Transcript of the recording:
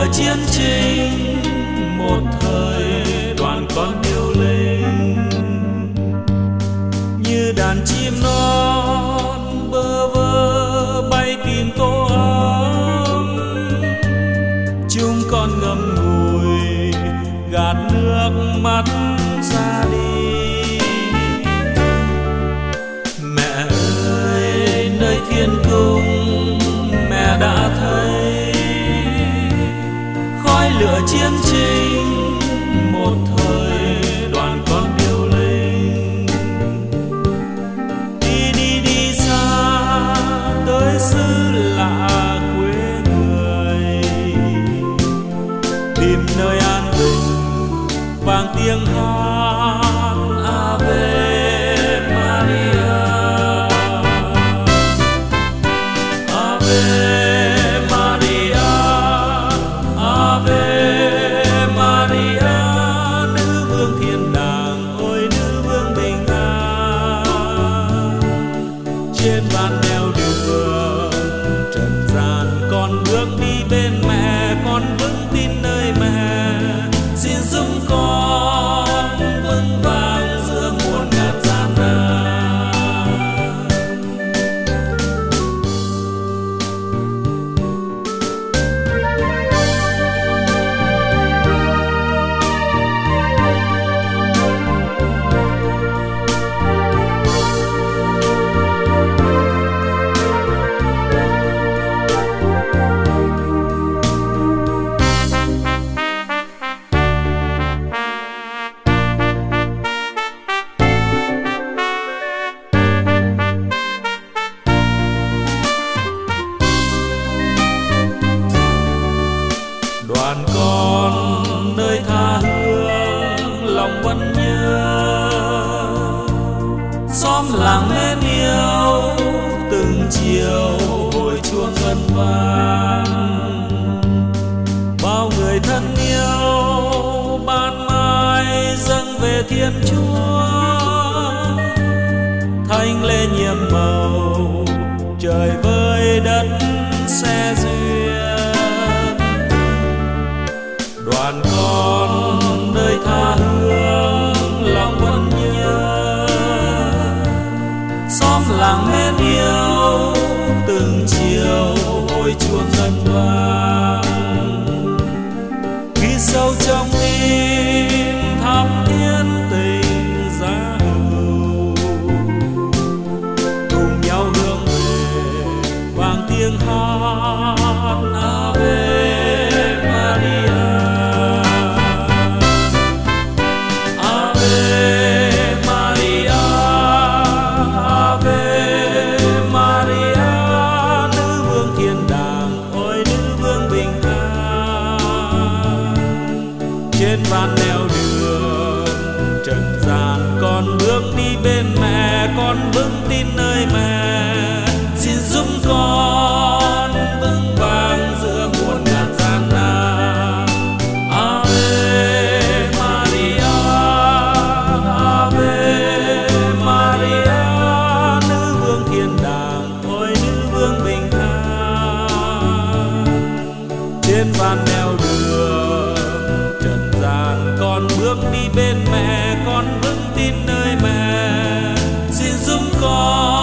chiến tranh một thời đoàn con điêu linh, như đàn chim non bơ vơ bay tìm tổ ấm. Chúng con ngậm ngùi gạt nước mắt ra đi. Mẹ ơi, nơi thiên cung mẹ đã thấy khói lửa chiến tranh một thời đoàn con điêu linh. Đi xa tới xứ lạ quê người, tìm nơi an bình vang tiếng hát Ave Maria. Ave Maria, Ave Maria, nữ vương thiên đàng, ôi nữ vương bình an. Trên ban nẻo đường trần gian con bước đi bên mẹ, con vững tin nơi mẹ. Xin giúp con vững vàng giữa muôn ngàn gian nan. Đoàn con nơi tha hương lòng vẫn nhớ, xóm làng mến yêu từng chiều hồi chuông ngân vang. Bao người thân yêu ban mai dâng về Thiên Chúa, thanh lễ nhiệm màu trời với đất sẽ duyên. Đoàn con nơi tha hương lòng vẫn nhớ, xóm làng mến yêu từng chiều hồi chuông ngân vang. Ghi sâu trong tim thắm thiết tình giá hữu, cùng nhau hướng về vang tiếng hát Ave Maria. Trên van nẻo đường trần gian con bước đi bên mẹ, con vững tin nơi mẹ. Xin giúp con vững vàng giữa muôn ngàn gian nan. Ave Maria, Ave Maria, nữ vương thiên đàng, ôi nữ vương bình an. Trên van nẻo đường trần gian con bước đi bên mẹ, con vững tin nơi mẹ. Xin giúp con